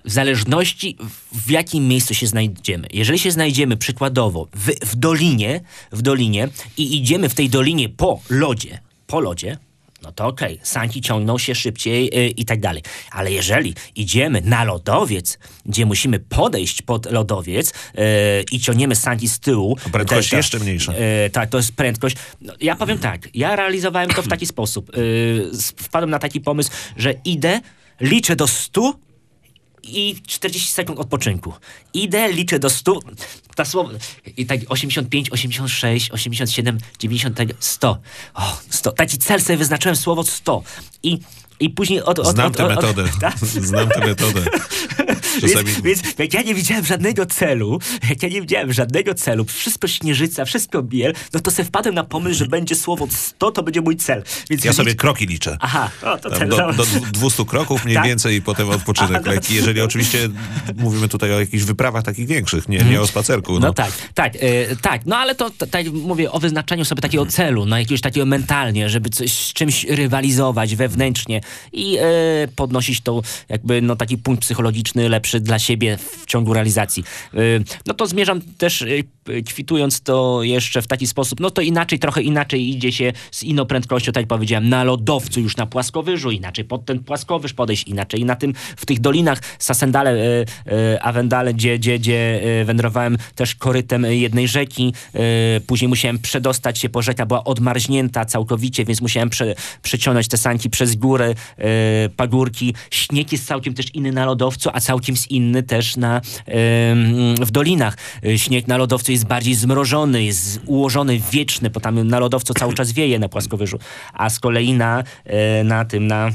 B: w zależności w jakim miejscu się znajdziemy. Jeżeli się znajdziemy przykładowo w, w dolinie, w dolinie i idziemy w tej dolinie po lodzie, po lodzie, no to okej, okay, sanki ciągną się szybciej yy, i tak dalej. Ale jeżeli idziemy na lodowiec, gdzie musimy podejść pod lodowiec yy, i ciągniemy sanki z tyłu...
A: To prędkość te, jeszcze mniejsza.
B: Yy, tak, to jest prędkość. No, ja powiem tak, ja realizowałem to w taki sposób. Yy, wpadłem na taki pomysł, że idę, liczę do stu i czterdzieści sekund odpoczynku. Idę, liczę do stu, ta słowa, i tak osiemdziesiąt pięć, osiemdziesiąt sześć, osiemdziesiąt siedem, dziewięćdziesiąt, sto. O, sto. Taki cel sobie wyznaczyłem, słowo sto. I I później od... od
A: Znam
B: od,
A: tę
B: od,
A: metodę.
B: Od, tak?
A: Znam tę metodę.
B: Czasami... Więc, więc jak ja nie widziałem żadnego celu, jak ja nie widziałem żadnego celu, wszystko śnieżyca, wszystko biel, no to sobie wpadłem na pomysł, że będzie słowo sto, to będzie mój cel. Więc
A: ja
B: licz...
A: sobie kroki liczę.
B: Aha, o, to cel.
A: Do, do dwustu kroków mniej
B: tak?
A: więcej i potem odpoczynek lekki. Jeżeli oczywiście mówimy tutaj o jakichś wyprawach takich większych, nie, nie o spacerku. No,
B: no tak, tak, yy, tak. No ale to tak mówię o wyznaczeniu sobie takiego celu, no jakiegoś takiego mentalnie, żeby coś z czymś rywalizować wewnętrznie i yy, podnosić to jakby no taki punkt psychologiczny lepszy dla siebie w ciągu realizacji. Yy, no to zmierzam też, yy, kwitując to jeszcze w taki sposób, no to inaczej, trochę inaczej idzie się z inną prędkością, tak jak powiedziałem, na lodowcu już na płaskowyżu, inaczej pod ten płaskowyż podejść, inaczej na tym, w tych dolinach Sasendale, yy, yy, Avendale, gdzie, gdzie, gdzie yy, wędrowałem też korytem jednej rzeki, yy, później musiałem przedostać się, bo rzeka była odmarznięta całkowicie, więc musiałem prze, przeciągnąć te sanki przez górę, yy, pagórki. Śnieg jest całkiem też inny na lodowcu, a całkiem inny też na, yy, w dolinach. Yy, śnieg na lodowcu jest bardziej zmrożony, jest ułożony, wieczny, bo tam na lodowcu cały czas wieje na płaskowyżu, a z kolei na, yy, na tym, na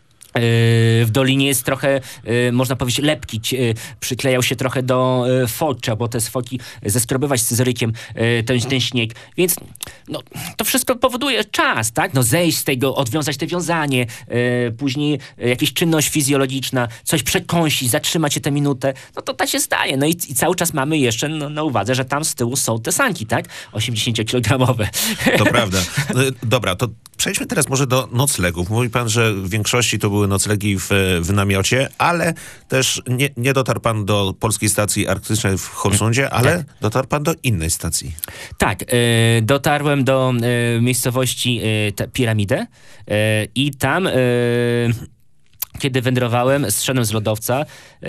B: w dolinie jest trochę, można powiedzieć, lepkić. Przyklejał się trochę do fok, trzeba było te foki zeskrobywać scyzorykiem ten, ten śnieg. Więc no, to wszystko powoduje czas, tak? No zejść z tego, odwiązać te wiązanie, później jakaś czynność fizjologiczna, coś przekąsić, zatrzymać się tę minutę. No to tak się staje. No i, i cały czas mamy jeszcze no, na uwadze, że tam z tyłu są te sanki, tak? osiemdziesięciokilogramowe.
A: To prawda. Dobra, to przejdźmy teraz może do noclegów. Mówi pan, że w większości to były noclegi w, w namiocie, ale też nie, nie dotarł pan do polskiej stacji arktycznej w Horsundzie, ale tak. Dotarł pan do innej stacji.
B: Tak, y, dotarłem do y, miejscowości y, Piramidę y, i tam... Y, kiedy wędrowałem, zszedłem z lodowca, yy,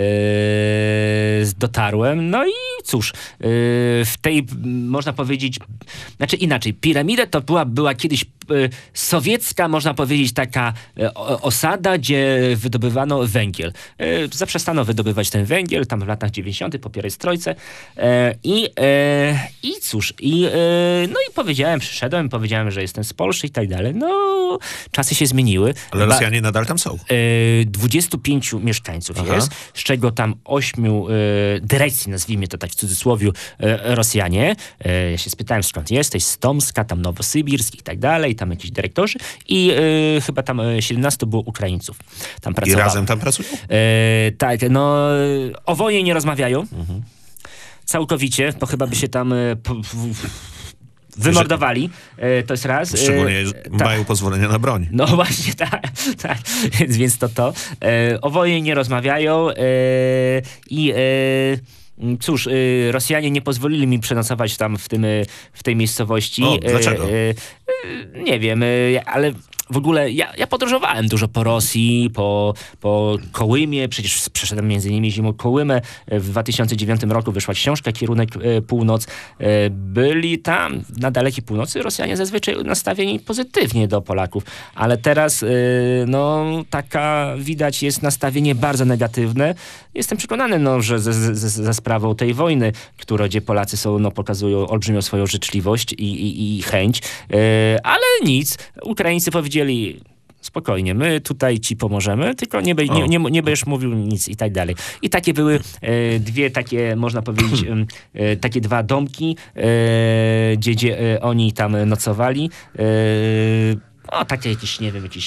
B: dotarłem, no i cóż, yy, w tej, można powiedzieć, znaczy inaczej, Piramida to była, była kiedyś yy, sowiecka, można powiedzieć, taka yy, osada, gdzie wydobywano węgiel. Yy, zaprzestano wydobywać ten węgiel, tam w latach dziewięćdziesiątych po perestrojce yy, i, yy, i cóż, i, yy, no i powiedziałem, przyszedłem, powiedziałem, że jestem z Polski i tak dalej. No, czasy się zmieniły.
A: Ale Rosjanie ba- nadal tam są.
B: Yy, dwudziestu pięciu mieszkańców Aha. jest, z czego tam ośmiu y, dyrekcji, nazwijmy to tak w cudzysłowie, y, Rosjanie. Y, ja się spytałem, skąd jesteś, z Tomska, tam Nowosybirsk i tak dalej, tam jakiś dyrektorzy i y, chyba tam siedemnastu było Ukraińców. Tam
A: I razem tam pracują?
B: Y, tak, no o wojnie nie rozmawiają. Mhm. Całkowicie, to chyba by się tam... Y, p, p, wymordowali, to jest raz.
A: Szczególnie e, mają ta. pozwolenia na broń.
B: No właśnie, tak. tak. Więc, więc to to. E, o wojnie nie rozmawiają e, i e, cóż, e, Rosjanie nie pozwolili mi przenocować tam w, tym, w tej miejscowości.
A: O, dlaczego?
B: E, e, nie wiem, e, ale... W ogóle ja, ja podróżowałem dużo po Rosji, po, po Kołymie, przecież przeszedłem między innymi zimą Kołymę. W dwa tysiące dziewiątym roku wyszła książka Kierunek e, Północ. E, byli tam na dalekiej północy Rosjanie zazwyczaj nastawieni pozytywnie do Polaków, ale teraz e, no taka widać jest nastawienie bardzo negatywne. Jestem przekonany, no, że ze, ze, ze sprawą tej wojny, która, gdzie Polacy są, no, pokazują olbrzymią swoją życzliwość i, i, i chęć, e, ale nic. Ukraińcy powiedzieli spokojnie, my tutaj ci pomożemy, tylko nie, by, nie, nie, nie będziesz mówił nic i tak dalej. I takie były e, dwie takie, można powiedzieć, e, takie dwa domki, e, gdzie, gdzie e, oni tam nocowali. E, o, takie jakieś, nie wiem, jakieś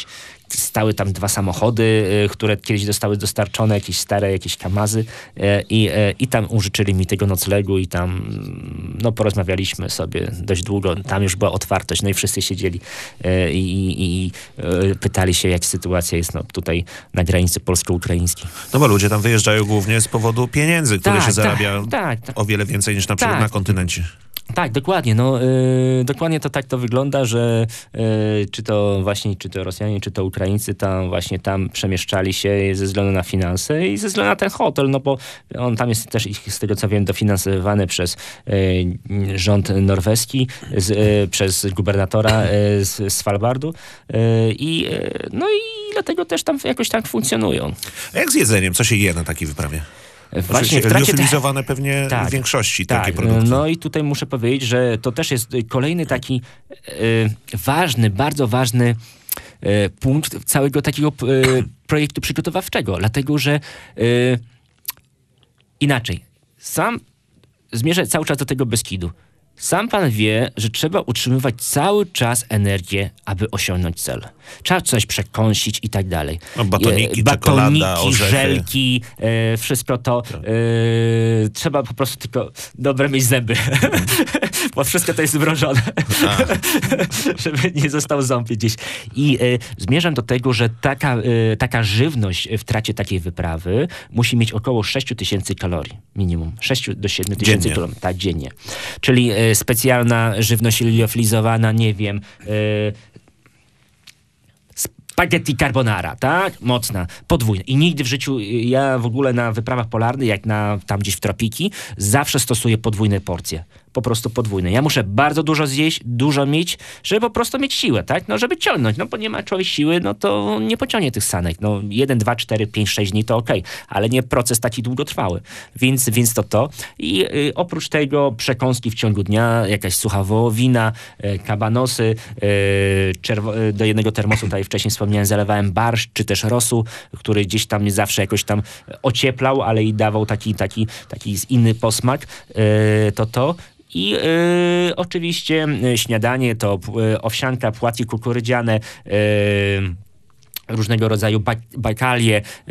B: stały tam dwa samochody, które kiedyś zostały dostarczone, jakieś stare, jakieś Kamazy i, i tam użyczyli mi tego noclegu i tam no, porozmawialiśmy sobie dość długo. Tam już była otwartość, no i wszyscy siedzieli i, i, i pytali się, jak sytuacja jest no, tutaj na granicy polsko-ukraińskiej.
A: No bo ludzie tam wyjeżdżają głównie z powodu pieniędzy, które
B: tak,
A: się zarabia
B: tak, tak, tak.
A: o wiele więcej niż na przykład
B: Tak.
A: na kontynencie.
B: Tak, dokładnie. No, yy, dokładnie to tak to wygląda, że yy, czy to właśnie, czy to Rosjanie, czy to Ukraińcy tam właśnie tam przemieszczali się ze względu na finanse i ze względu na ten hotel, no bo on tam jest też, z tego co wiem, dofinansowany przez yy, rząd norweski, z, yy, przez gubernatora yy, z Svalbardu yy, i yy, no i dlatego też tam jakoś tak funkcjonują.
A: A jak z jedzeniem? Co się je na takiej wyprawie?
B: Właśnie w trakcie
A: liofilizowane pewnie
B: tak,
A: w większości
B: tak,
A: takie produkty.
B: No i tutaj muszę powiedzieć, że to też jest kolejny taki e, ważny, bardzo ważny e, punkt całego takiego e, projektu przygotowawczego, dlatego że e, inaczej, sam zmierzę cały czas do tego Beskidu. Sam pan wie, że trzeba utrzymywać cały czas energię, aby osiągnąć cel. Trzeba coś przekąsić i tak dalej.
A: No, batoniki,
B: e,
A: czekolada,
B: batoniki,
A: orzechy.
B: żelki, e, wszystko to. E, trzeba po prostu tylko dobre mieć zęby, bo wszystko to jest zmrożone, żeby nie został ząb gdzieś. I e, zmierzam do tego, że taka, e, taka żywność w trakcie takiej wyprawy musi mieć około sześć tysięcy kalorii minimum. sześć do siedmiu tysięcy kalorii tak, dziennie. Czyli e, specjalna żywność liofilizowana, nie wiem, yy, spaghetti carbonara, tak? Mocna, podwójna. I nigdy w życiu, ja w ogóle na wyprawach polarnych, jak na tam gdzieś w tropiki, zawsze stosuję podwójne porcje. Po prostu podwójne. Ja muszę bardzo dużo zjeść, dużo mieć, żeby po prostu mieć siłę, tak? No, żeby ciągnąć. No, bo nie ma człowiek siły, no to nie pociągnie tych sanek. No, jeden, dwa, cztery, pięć, sześć dni to okej, okay, ale nie proces taki długotrwały. Więc, więc to to. I y, oprócz tego przekąski w ciągu dnia, jakaś sucha wołowina, y, kabanosy, y, czerwo- y, do jednego termosu, tutaj wcześniej wspomniałem, zalewałem barszcz, czy też rosół, który gdzieś tam mnie zawsze jakoś tam ocieplał, ale i dawał taki, taki, taki inny posmak. Y, to to. I y, oczywiście y, śniadanie to y, owsianka, płatki kukurydziane, y, różnego rodzaju bak- bakalie, y,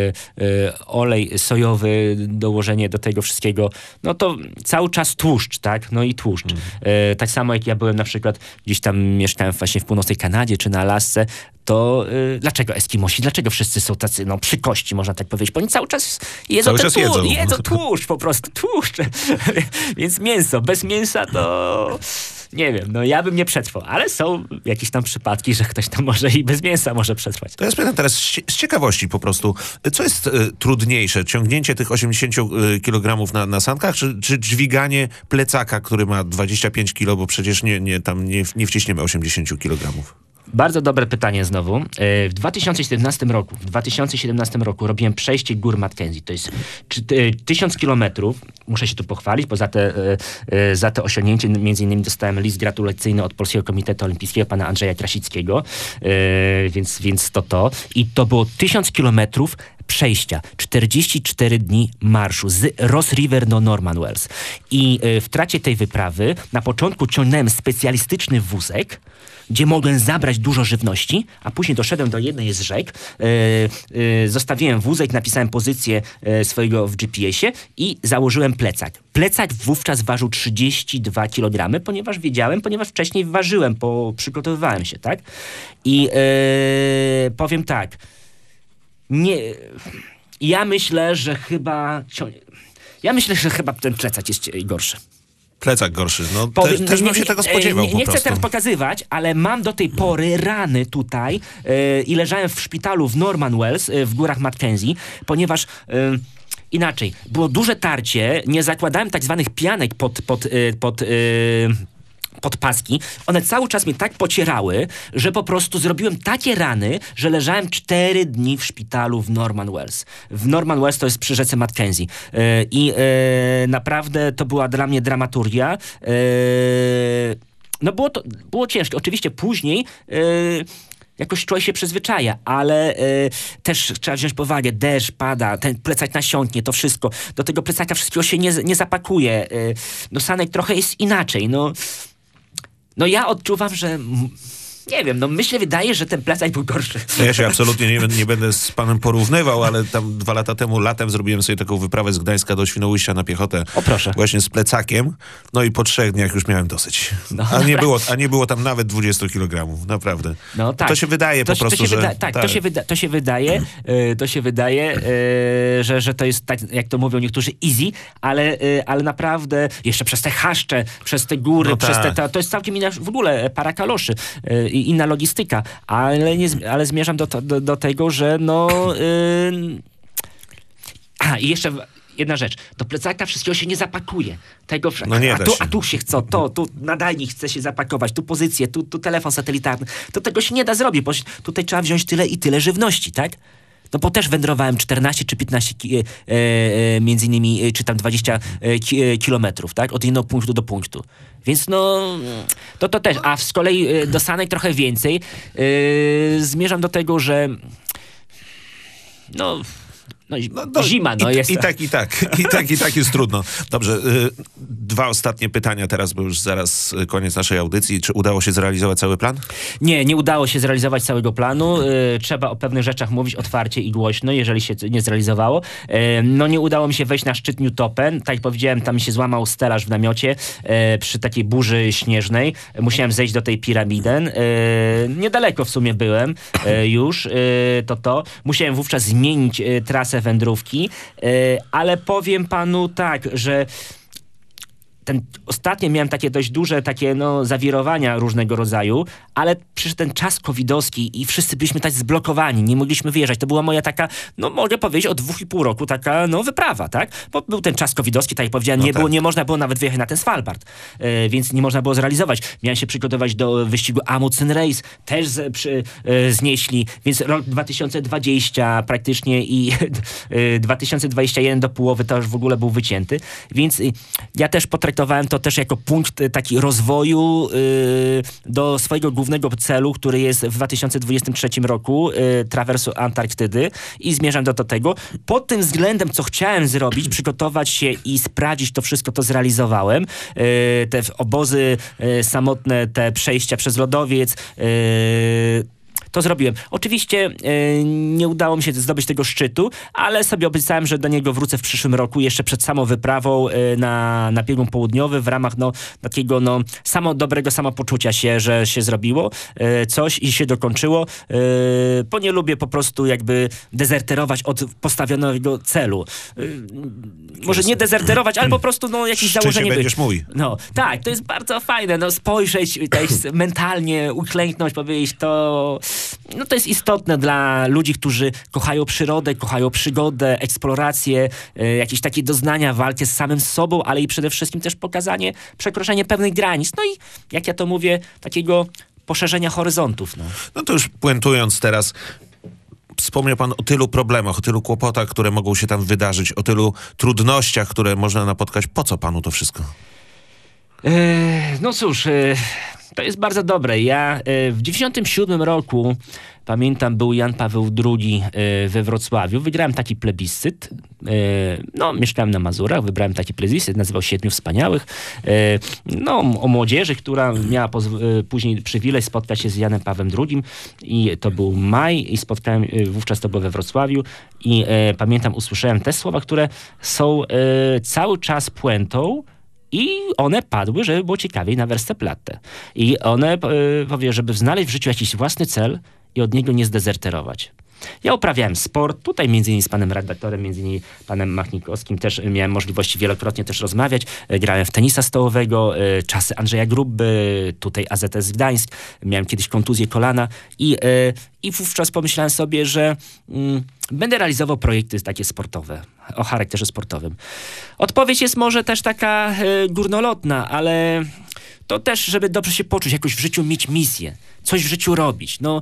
B: y, olej sojowy, dołożenie do tego wszystkiego, no to cały czas tłuszcz, tak? No i tłuszcz. Mm. Y, tak samo jak ja byłem na przykład, gdzieś tam mieszkałem właśnie w północnej Kanadzie czy na Alasce, to y, dlaczego Eskimosi, dlaczego wszyscy są tacy, no przy kości, można tak powiedzieć, bo oni cały czas jedzą,
A: cały
B: ten
A: czas
B: tłuszcz,
A: jedzą.
B: jedzą tłuszcz, po prostu tłuszcz. Więc mięso, bez mięsa to nie wiem, no ja bym nie przetrwał, ale są jakieś tam przypadki, że ktoś tam może i bez mięsa może przetrwać.
A: To ja spytam teraz z, z ciekawości po prostu, co jest y, trudniejsze? Ciągnięcie tych osiemdziesiąt kilogramów na, na sankach, czy, czy dźwiganie plecaka, który ma dwadzieścia pięć kilo, bo przecież nie, nie, tam nie, nie wciśniemy osiemdziesiąt kilogramów?
B: Bardzo dobre pytanie znowu. W dwa tysiące siedemnastym roku, w dwa tysiące siedemnastym roku robiłem przejście gór Mackenzie. To jest tysiąc kilometrów. Muszę się tu pochwalić, bo za te, za te osiągnięcie między innymi dostałem list gratulacyjny od Polskiego Komitetu Olimpijskiego, pana Andrzeja Krasickiego. Więc, więc to to. I to było tysiąc kilometrów przejścia, czterdzieści cztery dni marszu z Ross River do Norman Wells. I w trakcie tej wyprawy na początku ciągnąłem specjalistyczny wózek, gdzie mogłem zabrać dużo żywności, a później doszedłem do jednej z rzek, e, e, zostawiłem wózek, napisałem pozycję e, swojego w G P S ie i założyłem plecak. Plecak wówczas ważył trzydzieści dwa kilogramy, ponieważ wiedziałem, ponieważ wcześniej ważyłem, bo przygotowywałem się, tak? I e, powiem tak, nie, ja myślę, że chyba, ja myślę, że chyba ten plecak jest gorszy.
A: Plecak gorszy. No
B: Powiem,
A: te, też
B: nie,
A: bym się
B: nie,
A: tego spodziewał
B: nie,
A: po
B: nie
A: prostu.
B: chcę teraz pokazywać, ale mam do tej pory rany tutaj yy, i leżałem w szpitalu w Norman Wells, yy, w górach Mackenzie, ponieważ yy, inaczej, było duże tarcie, nie zakładałem tak zwanych pianek pod, pod, yy, pod yy, pod paski, one cały czas mnie tak pocierały, że po prostu zrobiłem takie rany, że leżałem cztery dni w szpitalu w Norman Wells. W Norman Wells to jest przy rzece Mackenzie. Yy, I yy, naprawdę to była dla mnie dramaturgia. Yy, no było to, było ciężkie. Oczywiście później yy, jakoś człowiek się przyzwyczaja, ale y, też trzeba wziąć pod uwagę, deszcz pada, ten plecak nasiąknie, to wszystko. Do tego plecaka wszystkiego się nie, nie zapakuje. Y, no sanek trochę jest inaczej. No, no ja odczuwam, że m- nie wiem, no myślę, wydaje, że ten plecak był gorszy.
A: Ja się absolutnie nie, nie będę z panem porównywał, ale tam dwa lata temu, latem zrobiłem sobie taką wyprawę z Gdańska do Świnoujścia na piechotę.
B: O proszę.
A: Właśnie z plecakiem. No i po trzech dniach już miałem dosyć. No, a, nie było, a nie było tam nawet dwadzieścia kilogramów, naprawdę. No tak. To się wydaje
B: to,
A: po prostu,
B: to się
A: że...
B: Wyda- tak, tak. To, się wyda- to się wydaje, yy, to się wydaje, yy, że, że to jest tak, jak to mówią niektórzy, easy, ale, yy, ale naprawdę jeszcze przez te chaszcze, przez te góry, no przez tak. te, to, to jest całkiem inna w ogóle para kaloszy yy, i inna logistyka, ale, nie, ale zmierzam do, do, do tego, że no... Yy... A, i jeszcze... Jedna rzecz, do plecaka wszystkiego się nie zapakuje. Tego,
A: no nie
B: a,
A: da
B: tu,
A: się.
B: a tu się chce, to, tu nadajnik chce się zapakować, tu pozycję, tu, tu telefon satelitarny. To tego się nie da zrobić, bo tutaj trzeba wziąć tyle i tyle żywności, tak? No bo też wędrowałem czternaście czy piętnaście ki- e, e, między innymi, e, czy tam dwadzieścia e, ki- e, kilometrów, tak? Od jednego punktu do punktu. Więc no, to to też. A z kolei e, do Sanek trochę więcej. E, zmierzam do tego, że no... No, no, no, zima, no
A: i,
B: jest.
A: I tak, i tak. I tak, i tak jest trudno. Dobrze, y, dwa ostatnie pytania teraz, bo już zaraz koniec naszej audycji. Czy udało się zrealizować cały plan?
B: Nie, nie udało się zrealizować całego planu. Y, trzeba o pewnych rzeczach mówić otwarcie i głośno, jeżeli się nie zrealizowało. Y, no nie udało mi się wejść na szczyt Newtopen. Tak jak powiedziałem, tam mi się złamał stelaż w namiocie y, przy takiej burzy śnieżnej. Musiałem zejść do tej piramiden. Y, niedaleko w sumie byłem y, już. Y, to to. Musiałem wówczas zmienić y, trasę wędrówki, yy, ale powiem panu tak, że ten, ostatnio miałem takie dość duże takie no, zawirowania różnego rodzaju, ale przyszedł ten czas covidowski i wszyscy byliśmy tak zblokowani, nie mogliśmy wyjeżdżać. To była moja taka, no mogę powiedzieć, od dwóch i pół roku taka no, wyprawa, tak? Bo był ten czas covidowski, tak jak powiedziałem,
A: no
B: nie,
A: tak.
B: było, nie można było nawet wyjechać na ten Svalbard, yy, więc nie można było zrealizować. Miałem się przygotować do wyścigu Amundsen Race, też z, przy, yy, znieśli, więc rok dwa tysiące dwudziesty praktycznie i yy, dwa tysiące dwudziesty pierwszy do połowy to już w ogóle był wycięty, więc yy, ja też potraktowałem to też jako punkt taki rozwoju yy, do swojego głównego celu, który jest w dwa tysiące dwudziestym trzecim roku, yy, trawersu Antarktydy i zmierzam do, do tego. Pod tym względem, co chciałem zrobić, przygotować się i sprawdzić to wszystko, to zrealizowałem. Yy, te obozy yy, samotne, te przejścia przez lodowiec, yy, to zrobiłem. Oczywiście yy, nie udało mi się zdobyć tego szczytu, ale sobie obiecałem, że do niego wrócę w przyszłym roku, jeszcze przed samą wyprawą yy, na, na biegun południowy, w ramach no, takiego no, samo, dobrego samopoczucia się, że się zrobiło yy, coś i się dokończyło, yy, bo nie lubię po prostu jakby dezerterować od postawionego celu. Yy, może nie dezerterować, ale po prostu no, jakieś
A: Szczycie
B: założenie.
A: będziesz
B: być.
A: mój.
B: No, tak, to jest bardzo fajne, no spojrzeć tak, mentalnie, uklęknąć, powiedzieć to... No to jest istotne dla ludzi, którzy kochają przyrodę, kochają przygodę, eksplorację, y, jakieś takie doznania, walkę z samym sobą, ale i przede wszystkim też pokazanie, przekroczenie pewnych granic. No i jak ja to mówię, takiego poszerzenia horyzontów. No,
A: no to już puentując teraz, wspomniał pan o tylu problemach, o tylu kłopotach, które mogą się tam wydarzyć, o tylu trudnościach, które można napotkać. Po co panu to wszystko?
B: Yy, no cóż... Yy... To jest bardzo dobre. Ja y, w dziewięćdziesiątym siódmym roku, pamiętam, był Jan Paweł drugi y, we Wrocławiu. Wygrałem taki plebiscyt. Y, no, mieszkałem na Mazurach, wybrałem taki plebiscyt, nazywał się Siedmiu Wspaniałych. Y, no, o młodzieży, która miała poz- y, później przywilej spotkać się z Janem Pawłem drugim. I to był maj i spotkałem, y, wówczas to było we Wrocławiu. I y, pamiętam, usłyszałem te słowa, które są y, cały czas puentą. I one padły, żeby było ciekawiej na Westerplatte. I one yy, powie, żeby znaleźć w życiu jakiś własny cel i od niego nie zdezerterować. Ja uprawiałem sport, tutaj między innymi z panem redaktorem, między innymi panem Machnikowskim też miałem możliwości wielokrotnie też rozmawiać. Grałem w tenisa stołowego, czasy Andrzeja Grubby, tutaj A Z S Gdańsk. Miałem kiedyś kontuzję kolana i, i wówczas pomyślałem sobie, że mm, będę realizował projekty takie sportowe, o charakterze sportowym. Odpowiedź jest może też taka y, górnolotna, ale to też, żeby dobrze się poczuć, jakoś w życiu mieć misję, coś w życiu robić, no,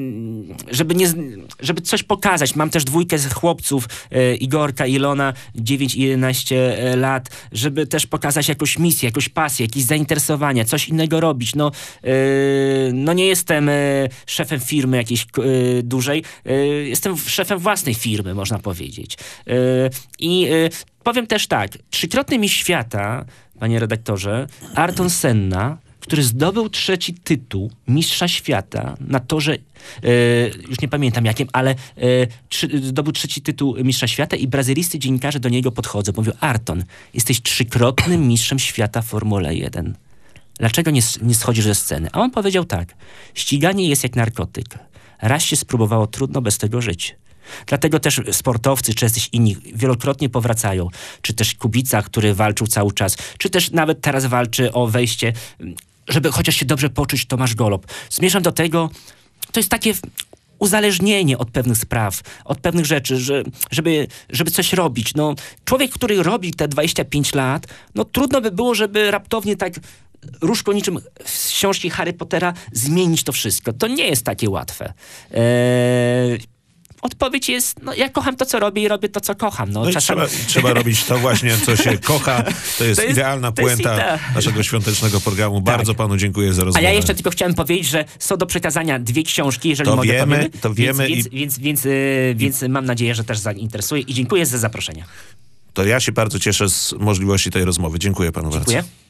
B: żeby, nie, żeby coś pokazać. Mam też dwójkę z chłopców, e, Igorka i Ilona, dziewięć i jedenaście lat, żeby też pokazać jakąś misję, jakąś pasję, jakieś zainteresowania, coś innego robić. No, e, no nie jestem e, szefem firmy jakiejś e, dużej, e, jestem szefem własnej firmy, można powiedzieć. E, I e, powiem też tak, trzykrotny mistrz świata, panie redaktorze, Ayrton Senna, który zdobył trzeci tytuł mistrza świata na torze, e, już nie pamiętam jakim, ale e, trzy, zdobył trzeci tytuł mistrza świata i brazylijscy dziennikarze do niego podchodzą. Mówią: Ayrton, jesteś trzykrotnym mistrzem świata w Formule jeden. Dlaczego nie, nie schodzisz ze sceny? A on powiedział tak: ściganie jest jak narkotyk. Raz się spróbowało, trudno bez tego żyć. Dlatego też sportowcy, czy jacyś inni, wielokrotnie powracają. Czy też Kubica, który walczył cały czas, czy też nawet teraz walczy o wejście, żeby chociaż się dobrze poczuć, Tomasz Golob. Zmierzam do tego, to jest takie uzależnienie od pewnych spraw, od pewnych rzeczy, że, żeby, żeby coś robić. No, człowiek, który robi te dwadzieścia pięć lat, no trudno by było, żeby raptownie tak różką niczym z książki Harry Pottera zmienić to wszystko. To nie jest takie łatwe. Eee, Odpowiedź jest, no ja kocham to, co robię i robię to, co kocham. No,
A: no
B: czasami...
A: trzeba, trzeba robić to właśnie, co się kocha. To jest, to jest idealna
B: to jest
A: puenta
B: idea.
A: naszego świątecznego programu. Bardzo
B: tak.
A: panu dziękuję za rozmowę.
B: A ja jeszcze tylko chciałem powiedzieć, że są do przekazania dwie książki, jeżeli
A: to
B: mogę
A: wiemy,
B: powiemy.
A: To wiemy.
B: Więc,
A: i...
B: więc, więc, więc, więc mam nadzieję, że też zainteresuje i dziękuję za zaproszenie.
A: To ja się bardzo cieszę z możliwości tej rozmowy. Dziękuję panu
B: Dziękuję.
A: bardzo.